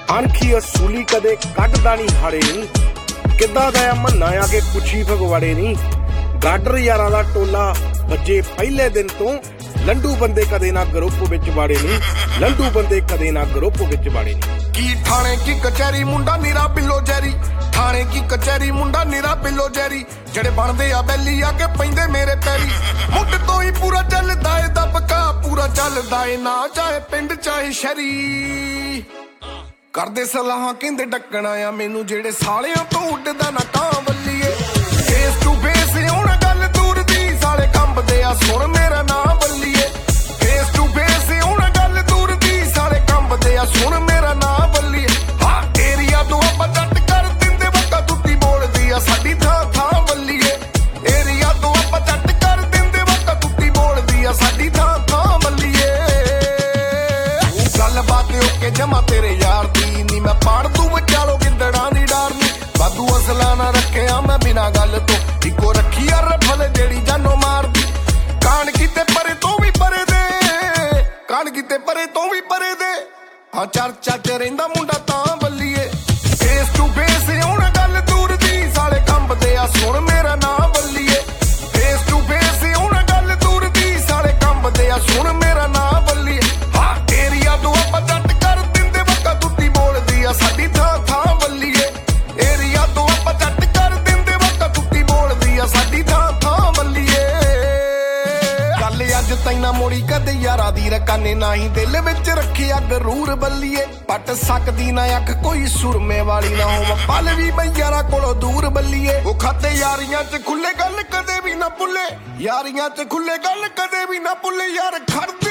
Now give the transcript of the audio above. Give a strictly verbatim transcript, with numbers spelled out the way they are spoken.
ਅਣਖੀ ਅਸੂਲੀ ਕਦੇ ਕੱਢਦਾ ਨਹੀਂ ਹਾੜੇ ਨੀ, ਕਿੱਦਾਂ ਦਾ ਮੰਨਾ ਆ ਕੇ ਪੁੱਛੀ ਫਗਵਾੜੇ ਨੀ। ਗਾਡਰ ਯਾਰਾਂ ਦਾ ਟੋਲਾ ਵੱਜੇ ਪਹਿਲੇ ਦਿਨ ਤੋਂ, ਲੰਡੂ ਬੰਦੇ ਕਦੇ ਨਾ ਗਰੁੱਪ ਵਿੱਚ ਵਾੜੇ ਨੀ, ਲੰਡੂ ਬੰਦੇ ਕਦੇ ਨਾ ਗਰੁੱਪ ਵਿੱਚ ਵਾੜੇ ਨੀ। ਕੀ ਥਾਣੇ ਕੀ ਕਚਹਿਰੀ ਮੁੰਡਾ ਨਿਰਾ ਬਿੱਲੋ ਜੈਰੀ, ਥਾਣੇ ਕੀ ਕਚਹਿਰੀ ਮੁੰਡਾ ਨਿਰਾ ਬਿੱਲੋ ਜੈਰੀ, ਜਿਹੜੇ ਬਣਦੇ ਆ ਬੈਲੀ ਆ ਕੇ ਪੈਂਦੇ ਮੇਰੇ ਪੈਰੀ। ਮੁੱਢ ਤੋਂ ਹੀ ਪੂਰਾ ਚੱਲਦਾ ਏ ਦਬਕਾ, ਪੂਰਾ ਚੱਲਦਾ ਏ ਨਾ ਚਾਹੇ ਪਿੰਡ ਚਾਹੇ ਸ਼ਹਿਰੀ। ਕਰਦੇ ਸਲਾਹਾਂ ਕਹਿੰਦੇ ਡੱਕਣਾ ਆ ਮੈਨੂੰ, ਜਿਹੜੇ ਸਾਲਿਆਂ ਤੋਂ ਉੱਡਦਾ ਨਾ ਕਾਂ ਬੱਲੀਏ। ਫੇਸ ਟੂ ਫੇਸ ਹੁਣ ਗੱਲ ਦੂਰ ਦੀ, ਸਾਲੇ ਕੰਬਦੇ ਆ ਸੁਣ ਮੇਰਾ ਨਾਂ ਬੱਲੀਏ। ਫੇਸ ਟੂ ਫੇਸ ਹੁਣ ਗੱਲ ਦੂਰ ਦੀ, ਸਾਲੇ ਕੰਬਦੇ ਆ ਸੁਣ ਮੇਰਾ ਨਾਂ ਬੱਲੀਏ। ਹਾਂ ਏਰੀਆ ਤੋਂ ਆਪਾਂ ਜੱਟ ਕਰ ਦਿੰਦੇ ਵਕਾ, ਦੁੱਤੀ ਬੋਲਦੀ ਆ ਸਾਡੀ ਥਾਂ ਥਾਂ ਬੱਲੀਏ। ਏਰੀਆ ਤੋਂ ਆਪਾਂ ਜੱਟ ਕਰ ਦਿੰਦੇ ਵਕਾ, ਦੁੱਤੀ ਬੋਲਦੀ ਆ ਸਾਡੀ ਥਾਂ ਥਾਂ ਬੱਲੀਏ। ਗੱਲਬਾਤ ਓਕੇ ਜਮਾ ਤੇਰੇ ਯਾਰ ਦੀ ਨੀ, ਮੈਂ ਪਾੜ ਤੂੰ ਵਿਚਾਲੋ ਗਿੱਦੜਾਂ ਦੀ ਡਾਰ ਨੀ। ਵਾਧੂ ਅਸਲਾ ਨਾ ਰੱਖਿਆ ਮੈਂ ਬਿਨਾਂ ਗੱਲ ਤੋਂ, ਇੱਕੋ ਰੱਖੀ ਆ ਰਫਲ ਜਿਹੜੀ ਜਾਨੋਂ ਮਾਰਦੀ। ਕਾਣ ਕੀਤੇ ਪਰੇ ਤੋਂ ਵੀ ਪਰੇ ਦੇ, ਕਾਣ ਕੀਤੇ ਪਰੇ ਤੋਂ ਵੀ ਪਰੇ ਦੇ, ਹਾਂ ਚਰਚਾ ਚ ਰਹਿੰਦਾ ਮੁੰਡਾ ਤਾਂ ਬੱਲੀਏ। ਫੇਸ ਟੂ ਫੇਸ ਹੁਣ ਗੱਲ ਦੂਰ ਦੀ, ਸਾਲੇ ਕੰਬਦੇ ਆ ਸੁਣ ਮੇਰਾ ਨਾਂ ਬੱਲੀਏ। ਫੇਸ ਟੂ ਫੇਸ ਹੁਣ ਗੱਲ ਦੂਰ ਦੀ, ਸਾਲੇ ਕੰਬਦੇ ਆ ਸੁਣ ਮੇਰਾ ਨਾਂ ਬੱਲੀਏ। ਹਾਂ ਏਰੀਆ ਤੋਂ ਆਪਾਂ ਜੱਟ ਕਰ ਦਿੰਦੇ ਵਕਾ, ਦੁੱਤੀ ਬੋਲਦੀ ਆ ਸਾਡੀ ਥਾਂ ਥਾਂ ਬੱਲੀਏ। ਏਰੀਆ ਤੋਂ ਆਪਾਂ ਜੱਟ ਕਰ ਦਿੰਦੇ ਵਕਾ, ਦੁੱਤੀ ਬੋਲਦੀ ਆ ਸਾਡੀ ਥਾਂ ਥਾਂ ਬੱਲੀਏ। ਗੱਲ ਅੱਜ ਤੈਨਾਂ ਮੋੜੀ ਕਦੇ ਯਾਰਾਂ ਦੀ ਰਕਾਨੇ, ਨਾ ਹੀ ਦਿਲ ਵਿੱਚ ਰੱਖਿਆ ਗਰੂਰ ਬੱਲੀਏ। ਪੱਟ ਸਕਦੀ ਨਾ ਅੱਖ ਕੋਈ ਸੁਰਮੇ ਵਾਲੀ, ਨਾ ਹੋਵਾਂ ਪਲ ਵੀ ਮੈਂ ਯਾਰਾਂ ਕੋਲੋਂ ਦੂਰ ਬੱਲੀਏ। ਉਹ ਖਾਤੇ ਯਾਰੀਆਂ ਚ ਖੁੱਲੇ ਗੱਲ ਕਦੇ ਵੀ ਨਾ ਭੁੱਲੇ, ਯਾਰੀਆਂ ਚ ਖੁੱਲੇ ਗੱਲ ਕਦੇ ਵੀ ਨਾ ਭੁੱਲੇ। ਯਾਰ ਖੜਦਾ